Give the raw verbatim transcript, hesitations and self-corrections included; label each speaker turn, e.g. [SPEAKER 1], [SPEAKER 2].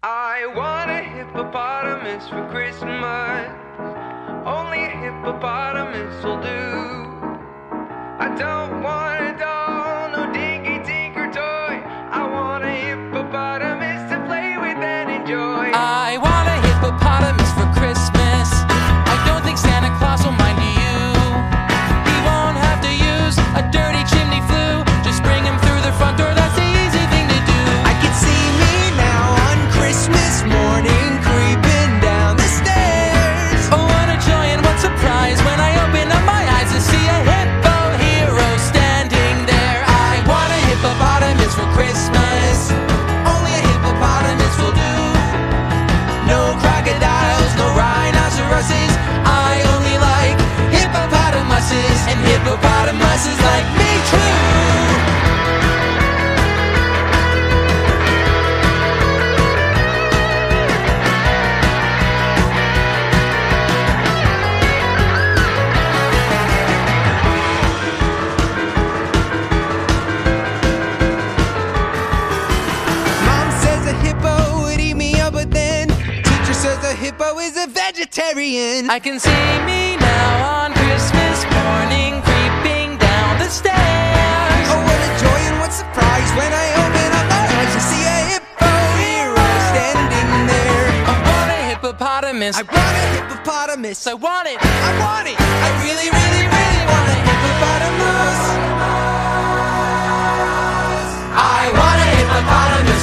[SPEAKER 1] I want a hippopotamus for Christmas. Only a hippopotamus will do. I don't want a doll, no dinky tinker toy. I want a hippopotamus to play with and enjoy.
[SPEAKER 2] I want a hippopotamus for Christmas. I don't think Santa Claus will mind you. He won't have to use a dirty chimney flue. Just bring him through the front door, that's the easy thing to do.
[SPEAKER 3] I can see me now on Christmas morning, creeping down the stairs.
[SPEAKER 2] Oh, what a joy and what surprise when I open up my eyes and see a hippo hero standing there. I want a hippopotamus for Christmas.
[SPEAKER 3] Only a hippopotamus will do.
[SPEAKER 2] No crocodiles, no rhinoceroses. I only like hippopotamuses, and hippopotamuses like me too.
[SPEAKER 3] Mom says a hippo would eat me up, but then teacher says a hippo is a vegetarian.
[SPEAKER 2] I can see me now on Christmas morning, creeping down the stairs.
[SPEAKER 3] Oh, what a joy and what surprise when I open up my eyes to see a hippo hero standing there.
[SPEAKER 2] I want a hippopotamus.
[SPEAKER 3] I want a hippopotamus.
[SPEAKER 2] I want it.
[SPEAKER 3] I want it. I really, really, really want a hippopotamus.
[SPEAKER 2] I want a hippopotamus